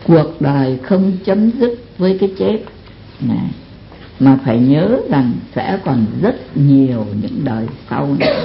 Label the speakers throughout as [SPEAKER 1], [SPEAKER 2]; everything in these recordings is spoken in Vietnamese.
[SPEAKER 1] cuộc đời không chấm dứt với cái chết này, mà phải nhớ rằng sẽ còn rất nhiều những đời sau nữa.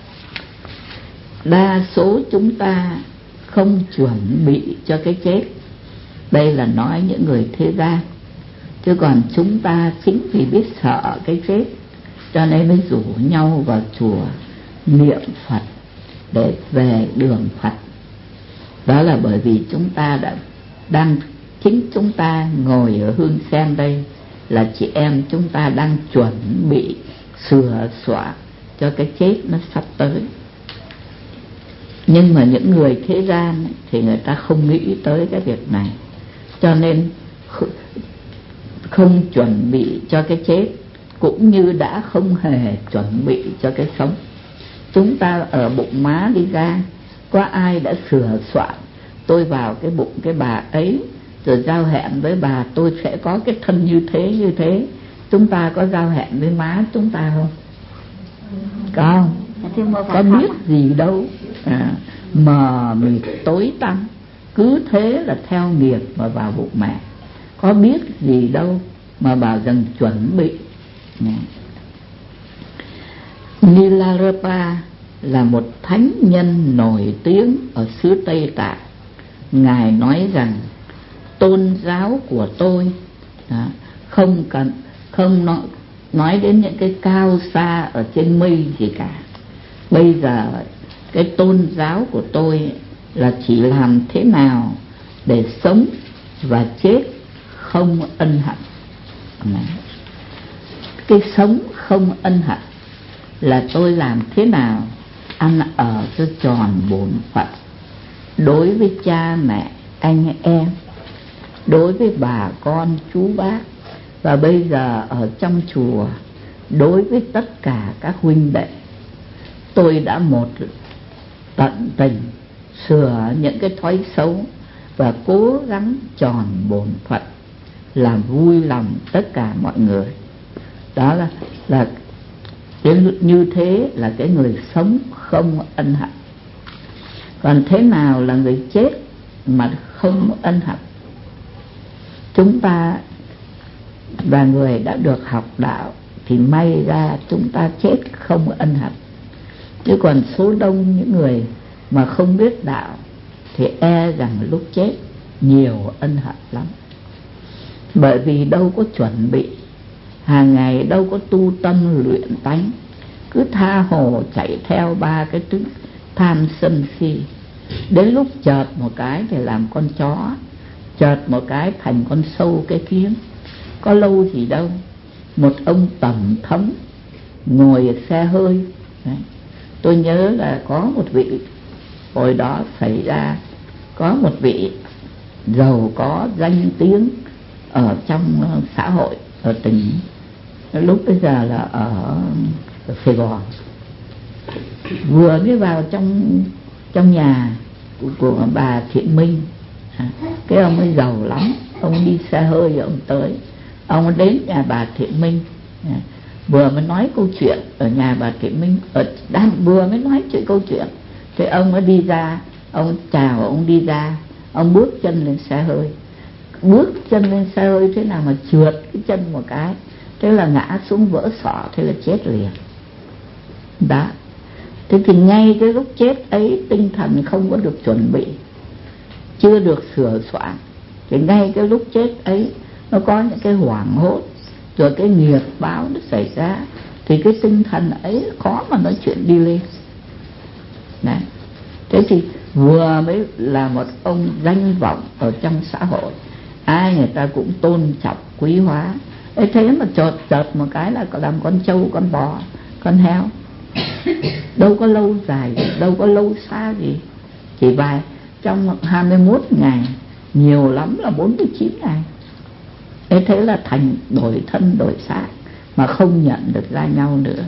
[SPEAKER 1] Đa số chúng ta không chuẩn bị cho cái chết. Đây là nói những người thế gian. Chứ còn chúng ta chính vì biết sợ cái chết cho nên mới rủ nhau vào chùa niệm Phật để về đường Phật. Đó là bởi vì chúng ta chính chúng ta ngồi ở Hương Sen đây là chị em chúng ta đang chuẩn bị sửa soạn cho cái chết nó sắp tới. Nhưng mà những người thế gian thì người ta không nghĩ tới cái việc này, cho nên không chuẩn bị cho cái chết, cũng như đã không hề chuẩn bị cho cái sống. Chúng ta ở bụng má đi ra, có ai đã sửa soạn tôi vào cái bụng cái bà ấy, rồi giao hẹn với bà tôi sẽ có cái thân như thế như thế? Chúng ta có giao hẹn với má chúng ta không? Có không? Có biết gì đâu. Mờ mịt tối tăm, cứ thế là theo nghiệp mà vào bụng mẹ. Có biết gì đâu mà bảo rằng chuẩn bị. Milarepa là một thánh nhân nổi tiếng ở xứ Tây Tạng. Ngài nói rằng tôn giáo của tôi không nói đến những cái cao xa ở trên mây gì cả. Bây giờ cái tôn giáo của tôi là chỉ làm thế nào để sống và chết không ân hận. Cái sống không ân hận là tôi làm thế nào ăn ở cho tròn bổn phận đối với cha mẹ, anh em, đối với bà con chú bác, và bây giờ ở trong chùa đối với tất cả các huynh đệ. Tôi đã một tận tình sửa những cái thói xấu và cố gắng tròn bổn phận, làm vui lòng tất cả mọi người. Đó là như thế là cái người sống không ân hận. Còn thế nào là người chết mà không ân hận? Chúng ta và người đã được học đạo thì may ra chúng ta chết không ân hận. Chứ còn số đông những người mà không biết đạo thì e rằng lúc chết nhiều ân hận lắm. Bởi vì đâu có chuẩn bị, hàng ngày đâu có tu tâm luyện tánh, cứ tha hồ chạy theo ba cái thứ tham sân si. Đến lúc chợt một cái thì làm con chó, chợt một cái thành con sâu cái kiến. Có lâu gì đâu. Một ông tổng thống ngồi ở xe hơi. Đấy. Tôi nhớ là có một vị, hồi đó xảy ra, có một vị giàu có danh tiếng ở trong xã hội, ở tỉnh, lúc bây giờ là ở Sài Gòn. Vừa mới vào trong nhà của bà Thiện Minh. Cái ông ấy giàu lắm, ông đi xe hơi, ông tới, ông đến nhà bà Thiện Minh. Vừa mới nói câu chuyện ở nhà bà Thiện Minh, vừa mới nói chuyện câu chuyện thì ông ấy đi ra, ông chào, ông đi ra, ông bước chân lên xe hơi. Bước chân lên xe hơi thế nào mà trượt cái chân một cái, thế là ngã xuống vỡ sọ, thế là chết liền. Đó. Thế thì ngay cái lúc chết ấy, tinh thần không có được chuẩn bị, chưa được sửa soạn, thì ngay cái lúc chết ấy nó có những cái hoảng hốt, rồi cái nghiệp báo nó xảy ra, thì cái tinh thần ấy khó mà nói chuyện đi lên. Đấy. Thế thì vừa mới là một ông danh vọng ở trong xã hội, ai người ta cũng tôn trọng quý hóa. Thế mà chợt một cái là làm con trâu, con bò, con heo. Đâu có lâu dài, đâu có lâu xa gì, chỉ vài trong 21 ngày, nhiều lắm là 49 ngày. Thế là thành đổi thân đổi xác mà không nhận được ra nhau nữa.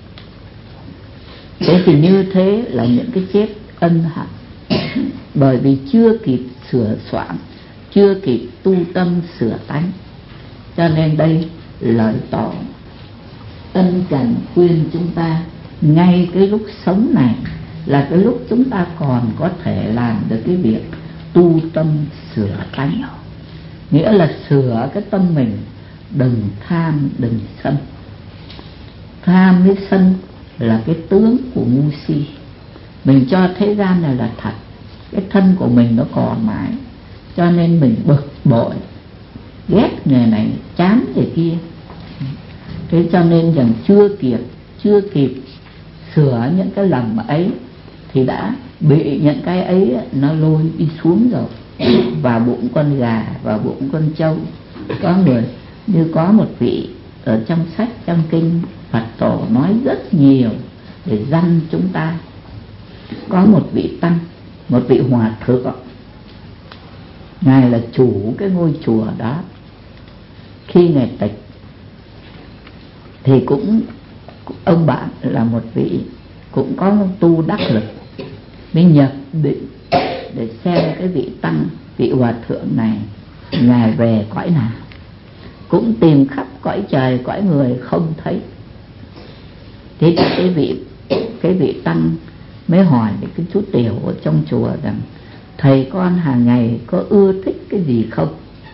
[SPEAKER 1] Thế thì như thế là những cái chết ân hận, bởi vì chưa kịp sửa soạn, chưa kịp tu tâm sửa tánh. Cho nên đây lời tổ ân cần khuyên chúng ta, ngay cái lúc sống này là cái lúc chúng ta còn có thể làm được cái việc tu tâm sửa tánh, nghĩa là sửa cái tâm mình, đừng tham đừng sân. Tham với sân là cái tướng của ngu si. Mình cho thế gian này là thật, cái thân của mình nó còn mãi, cho nên mình bực bội, ghét người này, chán người kia. Thế cho nên rằng chưa kịp sửa những cái lầm ấy thì đã bị những cái ấy nó lôi đi xuống rồi, vào bụng con gà, vào bụng con trâu. Có người, như có một vị ở trong sách trong kinh Phật tổ nói rất nhiều để dăn chúng ta. Có một vị tăng, một vị hòa thượng, ngài là chủ cái ngôi chùa đó. Khi ngài tịch thì cũng ông bạn là một vị cũng có tu đắc lực, mới nhập định để xem cái vị tăng, vị hòa thượng này ngài về cõi nào. Cũng tìm khắp cõi trời cõi người không thấy. Thế cái vị tăng mới hỏi cái chú tiểu ở trong chùa rằng: thầy con hàng ngày có ưa thích cái gì không?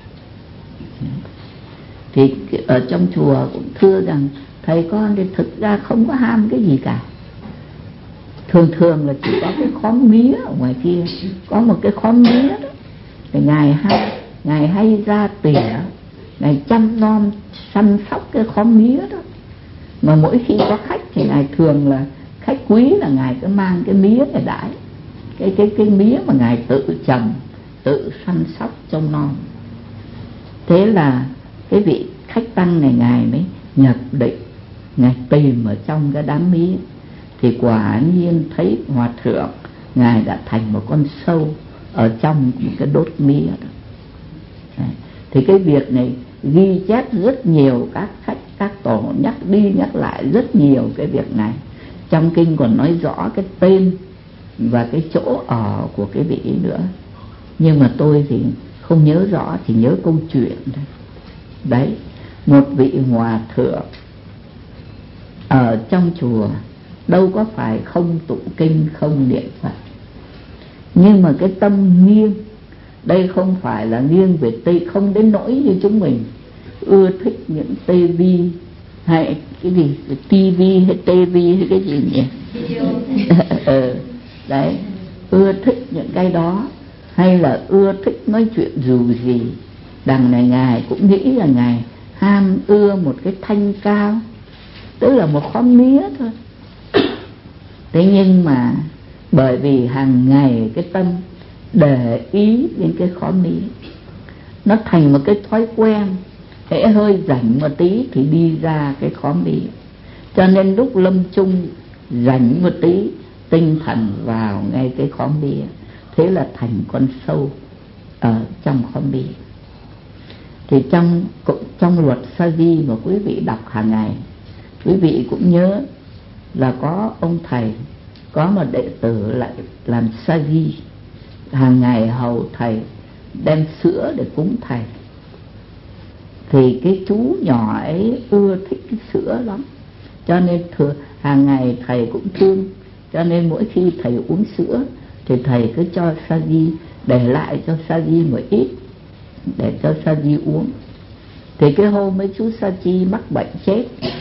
[SPEAKER 1] Thì ở trong chùa cũng thưa rằng thầy con thì thực ra không có ham cái gì cả. Thường là chỉ có cái khóm mía ở ngoài kia, có một cái khóm mía đó, thì ngài hay ra tỉa, ngài chăm nom săn sóc cái khóm mía đó. Mà mỗi khi có khách thì ngài thường là khách quý là ngài cứ mang cái mía để đãi, cái mía mà ngài tự trồng, tự săn sóc trông nom. Thế là cái vị khách tăng này ngài mới nhập định, ngài tìm ở trong cái đám mía, thì quả nhiên thấy hòa thượng ngài đã thành một con sâu ở trong một cái đốt mía đó. Thì cái việc này ghi chép rất nhiều, các khách các tổ nhắc đi nhắc lại rất nhiều cái việc này. Trong kinh còn nói rõ cái tên và cái chỗ ở của cái vị nữa, nhưng mà tôi thì không nhớ rõ, thì nhớ câu chuyện thôi. Đấy, một vị hòa thượng ở trong chùa đâu có phải không tụng kinh không niệm Phật, nhưng mà cái tâm nghiêng. Đây không phải là nghiêng về Tây, không đến nỗi như chúng mình ưa thích những tivi hay cái gì, tivi hay tivi hay cái gì nhỉ? Đấy, ưa thích những cái đó, hay là ưa thích nói chuyện dù gì. Đằng này ngài cũng nghĩ là ngài ham ưa một cái thanh cao, tức là một khóm mía thôi. Thế nhưng mà bởi vì hàng ngày cái tâm để ý đến cái khóm mía, nó thành một cái thói quen. Hễ hơi rảnh một tí thì đi ra cái khóm mía, cho nên lúc lâm chung rảnh một tí, tinh thần vào ngay cái khóm mía. Thế là thành con sâu ở trong khóm mía. Thì trong luật sa di mà quý vị đọc hàng ngày, quý vị cũng nhớ là có ông thầy, có một đệ tử lại làm sa di, hàng ngày hầu thầy, đem sữa để cúng thầy. Thì cái chú nhỏ ấy ưa thích cái sữa lắm, cho nên hàng ngày thầy cũng thương, cho nên mỗi khi thầy uống sữa thì thầy cứ cho sa di, để lại cho sa di một ít để cho sa di uống. Thì cái hôm mấy chú sa di mắc bệnh chết,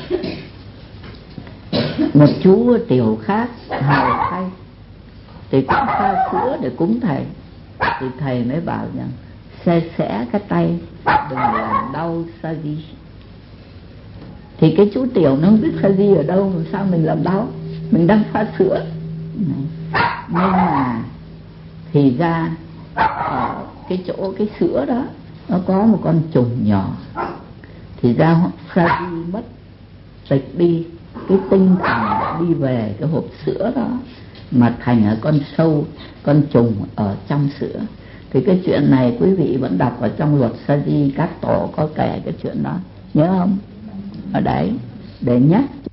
[SPEAKER 1] một chú tiểu khác hầu thay thì cũng pha sữa để cúng thầy. Thì thầy mới bảo rằng xẻ cái tay, đừng làm đau sa di. Thì cái chú tiểu nó không biết sa di ở đâu, làm sao mình làm đau, mình đang pha sữa. Nhưng mà thì ra ở cái chỗ cái sữa đó nó có một con trùng nhỏ, thì ra sa di mất tịch đi cái tinh thần đi về cái hộp sữa đó, mà thành ở con sâu, con trùng ở trong sữa. Thì cái chuyện này quý vị vẫn đọc ở trong luật sa di, các tổ có kể cái chuyện đó, nhớ không? Ở đấy để nhắc